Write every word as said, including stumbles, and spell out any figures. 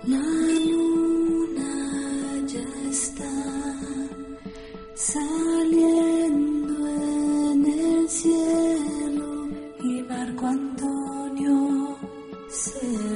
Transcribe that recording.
La luna ya está saliendo en el cielo y Marco Antonio se